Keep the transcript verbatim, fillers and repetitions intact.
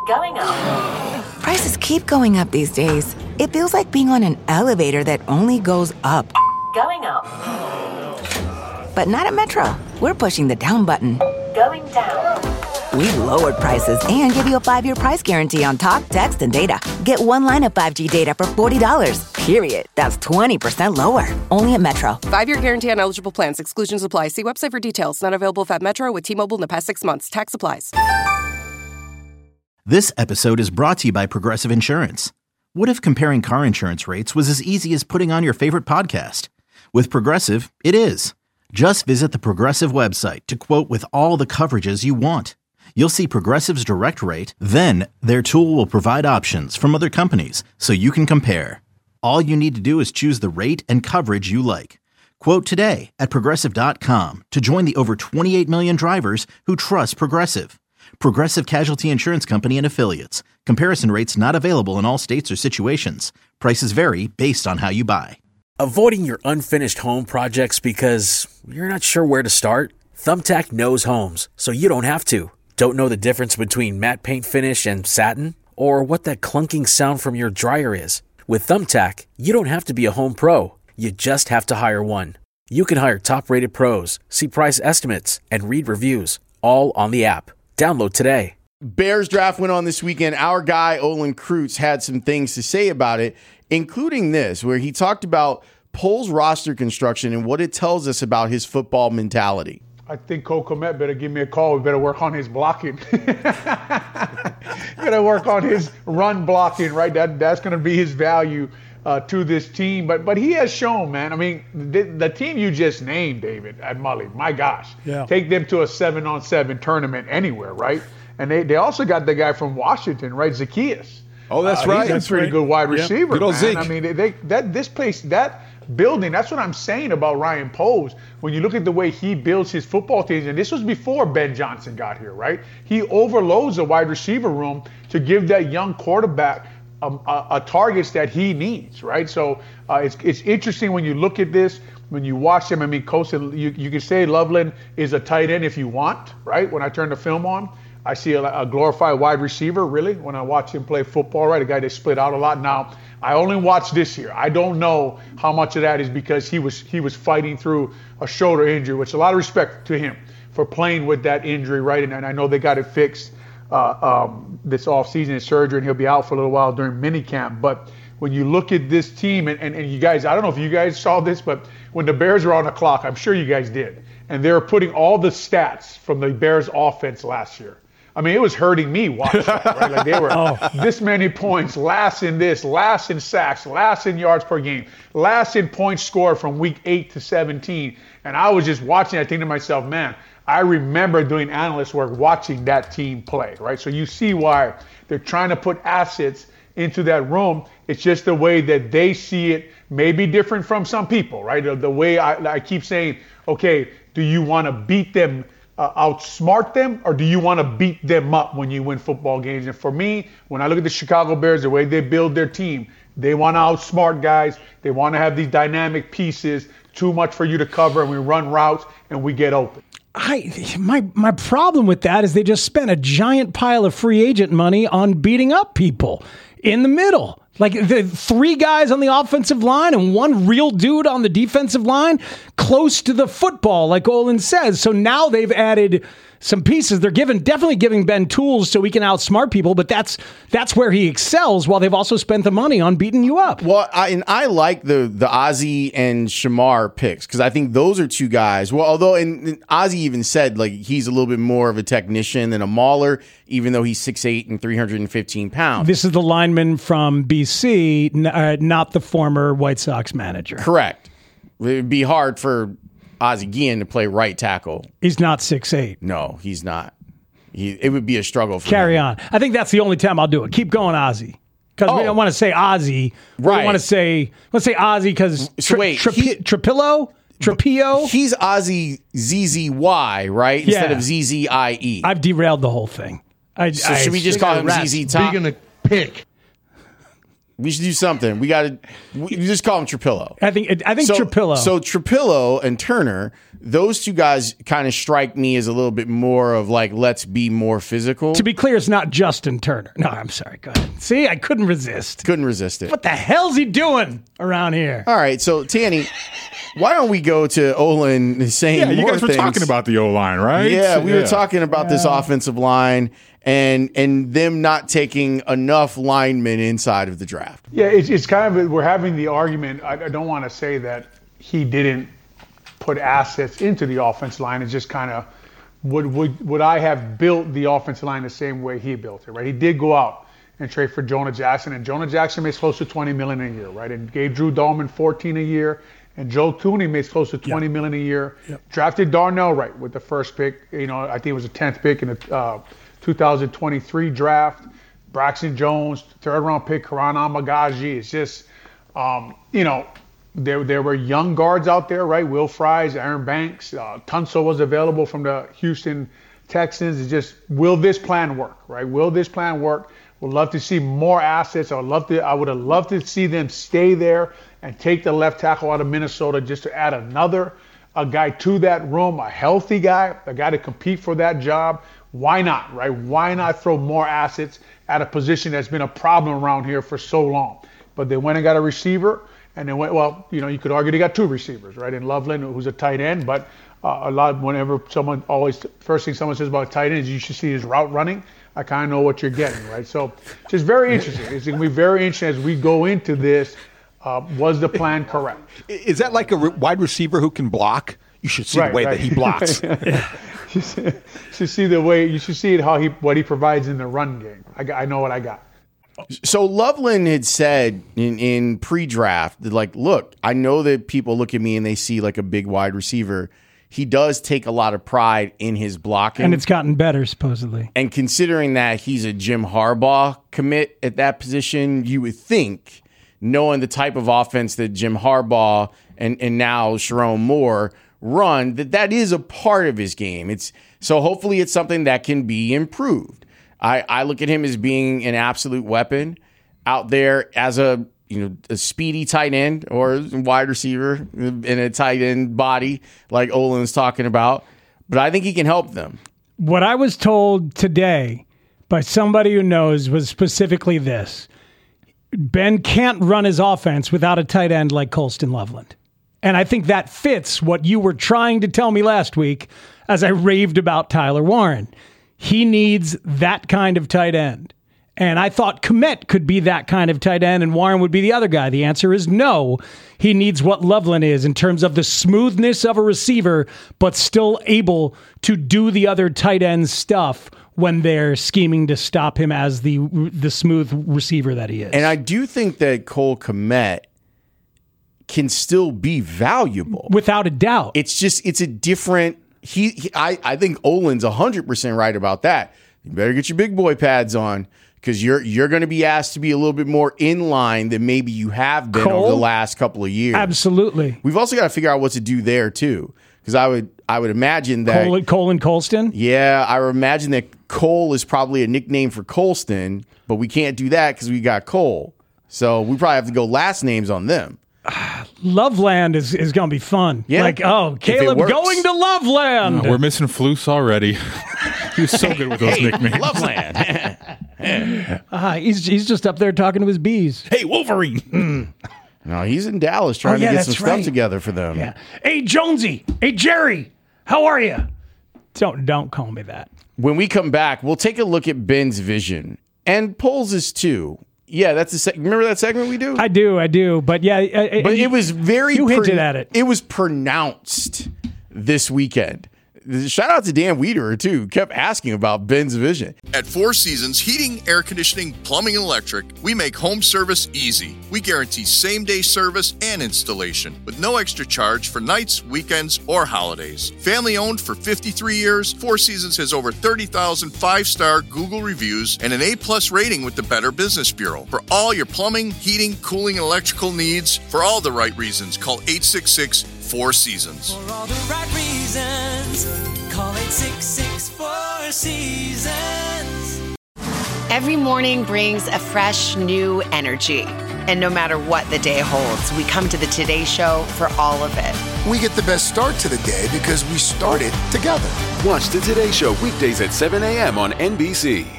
Going up. Prices keep going up these days. It feels like being on an elevator that only goes up. Going up. But not at Metro. We're pushing the down button. Going down. We've lowered prices and give you a five-year price guarantee on talk, text, and data. Get one line of five G data for forty dollars. Period. That's twenty percent lower. Only at Metro. Five-year guarantee on eligible plans. Exclusions apply. See website for details. Not available at Metro with T-Mobile in the past six months. Tax applies. This episode is brought to you by Progressive Insurance. What if comparing car insurance rates was as easy as putting on your favorite podcast? With Progressive, it is. Just visit the Progressive website to quote with all the coverages you want. You'll see Progressive's direct rate, then their tool will provide options from other companies so you can compare. All you need to do is choose the rate and coverage you like. Quote today at Progressive dot com to join the over twenty-eight million drivers who trust Progressive. Progressive Casualty Insurance Company and Affiliates. Comparison rates not available in all states or situations. Prices vary based on how you buy. Avoiding your unfinished home projects because you're not sure where to start? Thumbtack knows homes, so you don't have to. Don't know the difference between matte paint finish and satin? Or what that clunking sound from your dryer is? With Thumbtack, you don't have to be a home pro. You just have to hire one. You can hire top-rated pros, see price estimates, and read reviews, all on the app. Download today. Bears draft went on this weekend. Our guy, Olin Kreutz, had some things to say about it, including this, where he talked about Poles roster construction and what it tells us about his football mentality. I think Cole Kmet better give me a call. We better work on his blocking. Better work on his run blocking, right? That That's going to be his value uh, to this team. But but he has shown, man. I mean, the, the team you just named, David, at Mully, my gosh. Yeah. Take them to a seven-on-seven tournament anywhere, right? And they, they also got the guy from Washington, right, Zacchaeus. Oh, that's uh, right. He's a That's pretty right. good wide Yep. receiver, Good old man. Zeke. I mean, they, they that this place, that building, that's what I'm saying about Ryan Poles. When you look at the way he builds his football teams, and this was before Ben Johnson got here, right? He overloads the wide receiver room to give that young quarterback a, a, a targets that he needs, right? So uh, it's it's interesting when you look at this, when you watch him. I mean, Coach, you, you can say Loveland is a tight end if you want, right? When I turn the film on, I see a, a glorified wide receiver, really, when I watch him play football, right? A guy that split out a lot. Now, I only watched this year. I don't know how much of that is because he was he was fighting through a shoulder injury, which a lot of respect to him for playing with that injury, right? And, and I know they got it fixed uh, um, this offseason in surgery, and he'll be out for a little while during minicamp. But when you look at this team, and, and, and you guys, I don't know if you guys saw this, but when the Bears were on the clock, I'm sure you guys did, and they were putting all the stats from the Bears offense last year. I mean, it was hurting me watching that, right? Like they were oh. this many points, last in this, last in sacks, last in yards per game, last in points scored from week eight to seventeen. And I was just watching, I think to myself, man, I remember doing analyst work watching that team play, right? So you see why they're trying to put assets into that room. It's just the way that they see it may be different from some people, right? The, the way I, I keep saying, okay, do you want to beat them, Uh, outsmart them, or do you want to beat them up when you win football games? And for me, when I look at the Chicago Bears, the way they build their team, they want to outsmart guys. They want to have these dynamic pieces, too much for you to cover, and we run routes and we get open. I my my problem with that is they just spent a giant pile of free agent money on beating up people in the middle. Like the three guys on the offensive line and one real dude on the defensive line close to the football, like Olin says. So now they've added some pieces. They're giving, definitely giving Ben tools so he can outsmart people, but that's that's where he excels, while they've also spent the money on beating you up. Well, I, and I like the the Ozzie and Shamar picks because I think those are two guys. Well, although and, and Ozzie even said like he's a little bit more of a technician than a mauler, even though he's six eight and three hundred fifteen pounds. This is the lineman from B C, uh, not the former White Sox manager. Correct. It'd be hard for Ozzie Guillen to play right tackle. He's not six eight. No, he's not. He, it would be a struggle for Carry him. on. I think that's the only time I'll do it. Keep going, Ozzie. Because Oh. we don't want to say Ozzie. Right. We want to say, let's say Ozzie because So wait, tri- he- Trapillo? Trapio? He's Ozzie Z Z Y, right? Instead Yeah. of Z Z I E. I've derailed the whole thing. I, So I, should we just call him Z Z Top? Speaking of pick. We should do something. We got to we just call him Trapillo. I think I think so, Trapillo. So Trapillo and Turner, those two guys kind of strike me as a little bit more of like, let's be more physical. To be clear, it's not Justin Turner. No, I'm sorry. Go ahead. See, I couldn't resist. Couldn't resist it. What the hell's he doing around here? All right, so Tanny, why don't we go to Olin saying Yeah, you more guys were things. talking about the O-line, right? Yeah, we yeah. were talking about yeah. this offensive line and and them not taking enough linemen inside of the draft. Yeah, it's, it's kind of, we're having the argument. I, I don't want to say that he didn't put assets into the offensive line. It's just kind of, would, would, would I have built the offensive line the same way he built it, right? He did go out and trade for Jonah Jackson, and Jonah Jackson makes close to twenty million dollars a year, right? And gave Drew Dahlman fourteen a year, and Joe Thuney makes close to twenty yep. million a year. Yep. Drafted Darnell Wright with the first pick. You know, I think it was the tenth pick in the uh, two thousand twenty-three draft. Braxton Jones, third round pick, Karan Amagaji. It's just, um, you know, there there were young guards out there, right? Will Fries, Aaron Banks, uh, Tunsil was available from the Houston Texans. It's just, will this plan work, right? Will this plan work? Would love to see more assets. I would love to. I would have loved to see them stay there and take the left tackle out of Minnesota just to add another a guy to that room, a healthy guy, a guy to compete for that job. Why not, right? Why not throw more assets at a position that's been a problem around here for so long? But they went and got a receiver, and they went. Well, you know, you could argue they got two receivers, right? In Loveland, who's a tight end, but uh, a lot. Whenever someone always first thing someone says about a tight end is you should see his route running. I kind of know what you're getting, right? So it's just very interesting. It's going to be very interesting as we go into this. Uh, was the plan correct? Is that like a re- wide receiver who can block? You should see right, the way right. that he blocks. You should see the way. You should see it how he what he provides in the run game. I, got, I know what I got. So Loveland had said in, in pre-draft that, like, look, I know that people look at me and they see like a big wide receiver. He does take a lot of pride in his blocking. And it's gotten better, supposedly. And considering that he's a Jim Harbaugh commit at that position, you would think, knowing the type of offense that Jim Harbaugh and, and now Sharon Moore run, that that is a part of his game. It's so hopefully it's something that can be improved. I, I look at him as being an absolute weapon out there as a you know, a speedy tight end or a wide receiver in a tight end body like Olin's talking about. But I think he can help them. What I was told today by somebody who knows was specifically this. Ben can't run his offense without a tight end like Colston Loveland. And I think that fits what you were trying to tell me last week as I raved about Tyler Warren. He needs that kind of tight end. And I thought Kmet could be that kind of tight end and Warren would be the other guy. The answer is no. He needs what Loveland is in terms of the smoothness of a receiver, but still able to do the other tight end stuff when they're scheming to stop him as the the smooth receiver that he is. And I do think that Cole Kmet can still be valuable. Without a doubt. It's just, it's a different, he, he I, I think Olin's one hundred percent right about that. You better get your big boy pads on. Because you're you're going to be asked to be a little bit more in line than maybe you have been Cole? over the last couple of years. Absolutely. We've also got to figure out what to do there too. Because I would I would imagine that Cole, Cole and Colston. Yeah, I would imagine that Cole is probably a nickname for Colston, but we can't do that because we got Cole. So we probably have to go last names on them. Loveland is, is going to be fun. Yeah. Like, oh, Caleb going to Loveland. Oh, we're missing Flus already. He was so good with those hey, nicknames. Loveland. uh, he's, he's just up there talking to his bees. Hey, Wolverine. Mm. No, he's in Dallas trying oh, yeah, to get some right. stuff together for them. Yeah. Hey, Jonesy. Hey, Jerry. How are you? Don't, don't call me that. When we come back, we'll take a look at Ben's vision and Poles' too. Yeah, that's a seg- remember that segment we do? I do, I do. But yeah, I, but I, it was very you hinted at it. It was pronounced this weekend. Shout out to Dan Wiederer too. Kept asking about Ben's vision. At Four Seasons Heating, Air Conditioning, Plumbing, and Electric, we make home service easy. We guarantee same-day service and installation with no extra charge for nights, weekends, or holidays. Family-owned for fifty-three years, Four Seasons has over thirty thousand five-star Google reviews and an A-plus rating with the Better Business Bureau. For all your plumbing, heating, cooling, and electrical needs, for all the right reasons, call eight six six, four seasons. For all the right reasons, call eight six six, four seasons. Every morning brings a fresh, new energy. And no matter what the day holds, we come to the Today Show for all of it. We get the best start to the day because we started together. Watch the Today Show weekdays at seven a.m. on N B C.